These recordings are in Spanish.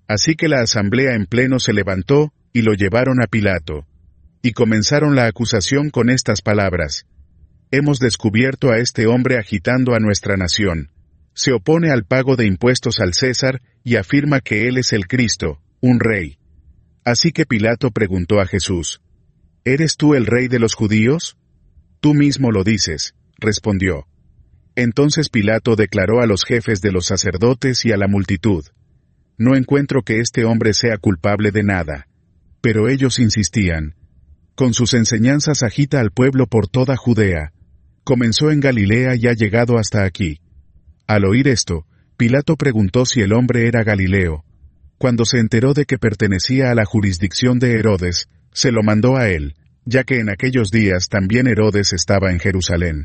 Así que la asamblea en pleno se levantó y lo llevaron a Pilato. Y comenzaron la acusación con estas palabras: Hemos descubierto a este hombre agitando a nuestra nación. Se opone al pago de impuestos al César y afirma que él es el Cristo, un rey. Así que Pilato preguntó a Jesús: ¿Eres tú el rey de los judíos? Tú mismo lo dices, respondió. Entonces Pilato declaró a los jefes de los sacerdotes y a la multitud: No encuentro que este hombre sea culpable de nada. Pero ellos insistían: Con sus enseñanzas agita al pueblo por toda Judea. Comenzó en Galilea y ha llegado hasta aquí. Al oír esto, Pilato preguntó si el hombre era Galileo. Cuando se enteró de que pertenecía a la jurisdicción de Herodes, se lo mandó a él, ya que en aquellos días también Herodes estaba en Jerusalén.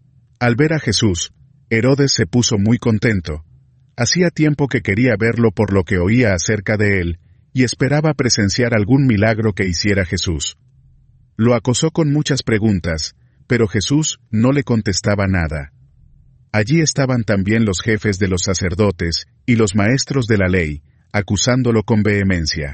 Al ver a Jesús, Herodes se puso muy contento. Hacía tiempo que quería verlo por lo que oía acerca de él, y esperaba presenciar algún milagro que hiciera Jesús. Lo acosó con muchas preguntas, pero Jesús no le contestaba nada. Allí estaban también los jefes de los sacerdotes y los maestros de la ley, acusándolo con vehemencia.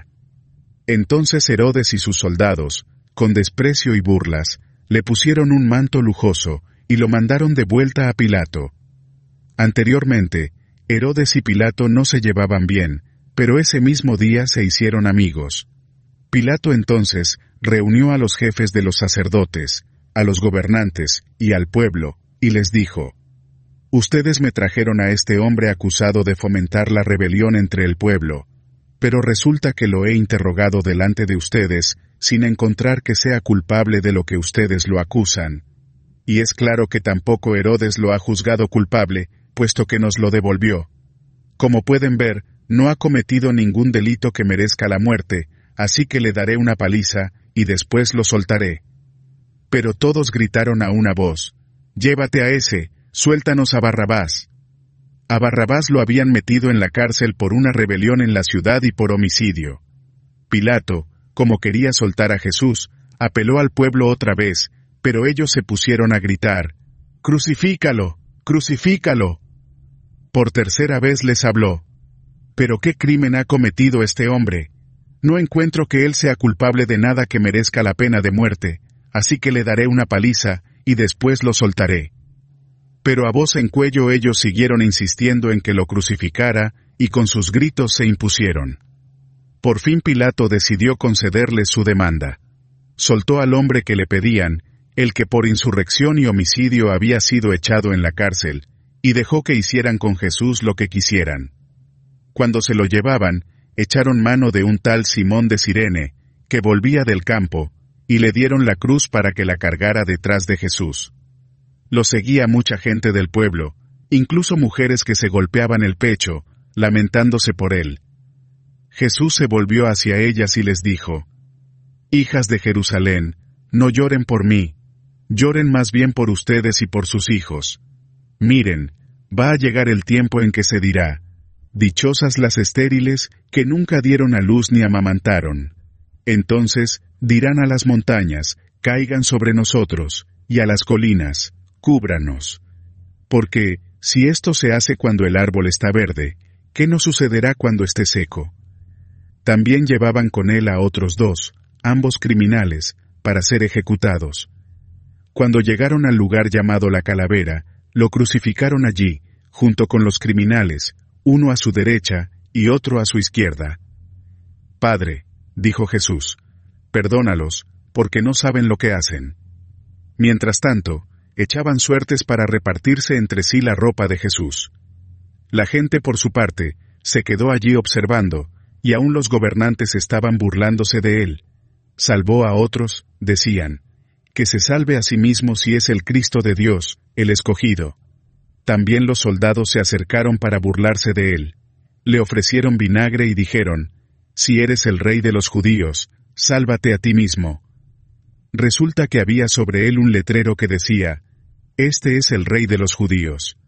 Entonces Herodes y sus soldados, con desprecio y burlas, le pusieron un manto lujoso y lo mandaron de vuelta a Pilato. Anteriormente, Herodes y Pilato no se llevaban bien, pero ese mismo día se hicieron amigos. Pilato entonces reunió a los jefes de los sacerdotes, a los gobernantes y al pueblo, y les dijo: Ustedes me trajeron a este hombre acusado de fomentar la rebelión entre el pueblo, pero resulta que lo he interrogado delante de ustedes, sin encontrar que sea culpable de lo que ustedes lo acusan. Y es claro que tampoco Herodes lo ha juzgado culpable, puesto que nos lo devolvió. Como pueden ver, no ha cometido ningún delito que merezca la muerte, así que le daré una paliza, y después lo soltaré. Pero todos gritaron a una voz: Llévate a ese, suéltanos a Barrabás. A Barrabás lo habían metido en la cárcel por una rebelión en la ciudad y por homicidio. Pilato, como quería soltar a Jesús, apeló al pueblo otra vez, pero ellos se pusieron a gritar: ¡Crucifícalo! ¡Crucifícalo! Por tercera vez les habló: ¿Pero qué crimen ha cometido este hombre? No encuentro que él sea culpable de nada que merezca la pena de muerte, así que le daré una paliza, y después lo soltaré. Pero a voz en cuello ellos siguieron insistiendo en que lo crucificara, y con sus gritos se impusieron. Por fin Pilato decidió concederles su demanda. Soltó al hombre que le pedían, el que por insurrección y homicidio había sido echado en la cárcel, y dejó que hicieran con Jesús lo que quisieran. Cuando se lo llevaban, echaron mano de un tal Simón de Cirene, que volvía del campo, y le dieron la cruz para que la cargara detrás de Jesús. Lo seguía mucha gente del pueblo, incluso mujeres que se golpeaban el pecho, lamentándose por él. Jesús se volvió hacia ellas y les dijo: Hijas de Jerusalén, no lloren por mí, lloren más bien por ustedes y por sus hijos. Miren, va a llegar el tiempo en que se dirá: Dichosas las estériles, que nunca dieron a luz ni amamantaron. Entonces dirán a las montañas: Caigan sobre nosotros, y a las colinas: Cúbranos. Porque, si esto se hace cuando el árbol está verde, ¿qué nos sucederá cuando esté seco? También llevaban con él a otros dos, ambos criminales, para ser ejecutados. Cuando llegaron al lugar llamado la Calavera, lo crucificaron allí, junto con los criminales, uno a su derecha y otro a su izquierda. Padre, dijo Jesús, perdónalos, porque no saben lo que hacen. Mientras tanto, echaban suertes para repartirse entre sí la ropa de Jesús. La gente, por su parte, se quedó allí observando, y aún los gobernantes estaban burlándose de él. Salvó a otros, decían, que se salve a sí mismo si es el Cristo de Dios, el escogido. También los soldados se acercaron para burlarse de él. Le ofrecieron vinagre y dijeron: Si eres el rey de los judíos, sálvate a ti mismo. Resulta que había sobre él un letrero que decía: Este es el rey de los judíos.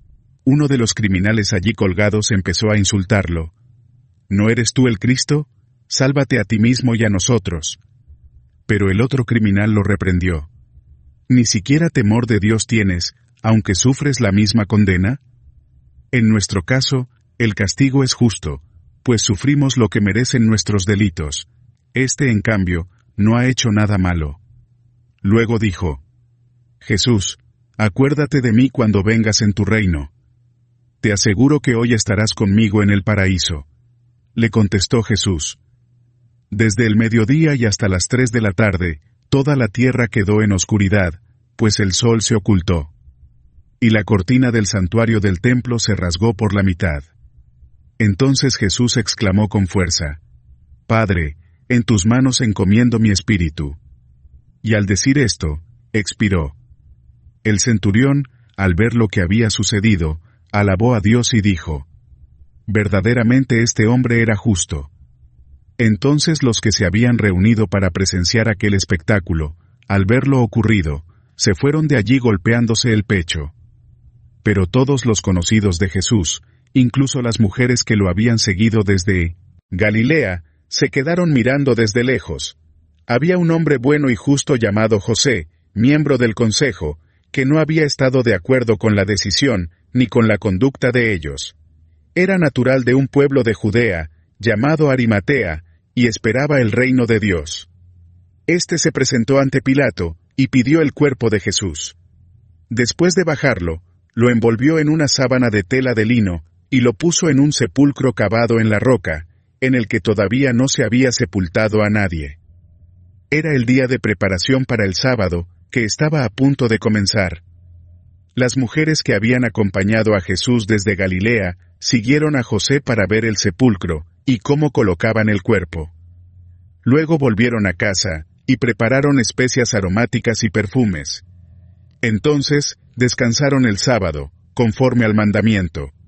Uno de los criminales allí colgados empezó a insultarlo. ¿No eres tú el Cristo? Sálvate a ti mismo y a nosotros. Pero el otro criminal lo reprendió. ¿Ni siquiera temor de Dios tienes, aunque sufres la misma condena? En nuestro caso, el castigo es justo, pues sufrimos lo que merecen nuestros delitos. Este, en cambio, no ha hecho nada malo. Luego dijo: Jesús, acuérdate de mí cuando vengas en tu reino. Te aseguro que hoy estarás conmigo en el paraíso. Le contestó Jesús. Desde el mediodía y hasta las 3 de la tarde, toda la tierra quedó en oscuridad, pues el sol se ocultó. Y la cortina del santuario del templo se rasgó por la mitad. Entonces Jesús exclamó con fuerza: Padre, en tus manos encomiendo mi espíritu. Y al decir esto, expiró. El centurión, al ver lo que había sucedido, alabó a Dios y dijo: Verdaderamente este hombre era justo. Entonces los que se habían reunido para presenciar aquel espectáculo, al ver lo ocurrido, se fueron de allí golpeándose el pecho. Pero todos los conocidos de Jesús, incluso las mujeres que lo habían seguido desde Galilea, se quedaron mirando desde lejos. Había un hombre bueno y justo llamado José, miembro del consejo, que no había estado de acuerdo con la decisión ni con la conducta de ellos. Era natural de un pueblo de Judea, llamado Arimatea, y esperaba el reino de Dios. Este se presentó ante Pilato, y pidió el cuerpo de Jesús. Después de bajarlo, lo envolvió en una sábana de tela de lino, y lo puso en un sepulcro cavado en la roca, en el que todavía no se había sepultado a nadie. Era el día de preparación para el sábado, que estaba a punto de comenzar. Las mujeres que habían acompañado a Jesús desde Galilea, siguieron a José para ver el sepulcro, y cómo colocaban el cuerpo. Luego volvieron a casa, y prepararon especias aromáticas y perfumes. Entonces, descansaron el sábado, conforme al mandamiento.